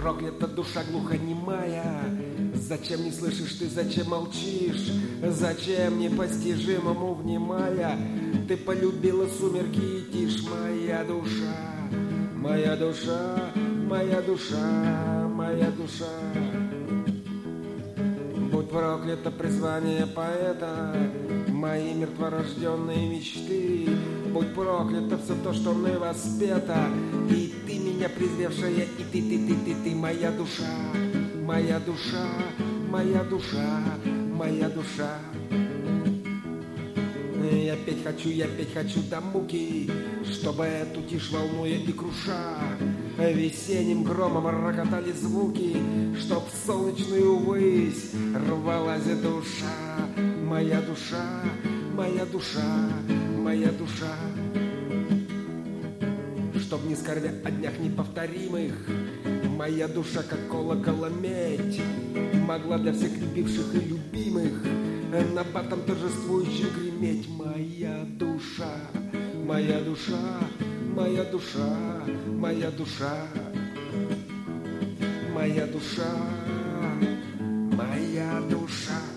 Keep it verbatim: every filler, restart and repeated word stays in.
проклята душа глухонемая. Зачем не слышишь ты, зачем молчишь? Зачем непостижимому внимая? Ты полюбила сумерки и тишь, моя душа, моя душа, моя душа, моя душа. Будь проклято призвание поэта, мои мертворожденные мечты. Будь проклято все то, что мной воспето, и ты меня презревшая, и ты, ты, ты, ты, ты, моя душа, моя душа, моя душа, моя душа. Я петь хочу, я петь хочу до муки, чтобы эту тишь волнуя и круша, весенним громом рокотали звуки, чтоб в солнечную высь рвалась душа, моя душа, моя душа, моя душа. Чтоб не скорбя о днях неповторимых, моя душа, как колокола медь, могла для всех любивших и любимых на батом торжествующим греметь. Моя душа, моя душа, моя душа, моя душа, моя душа, моя душа.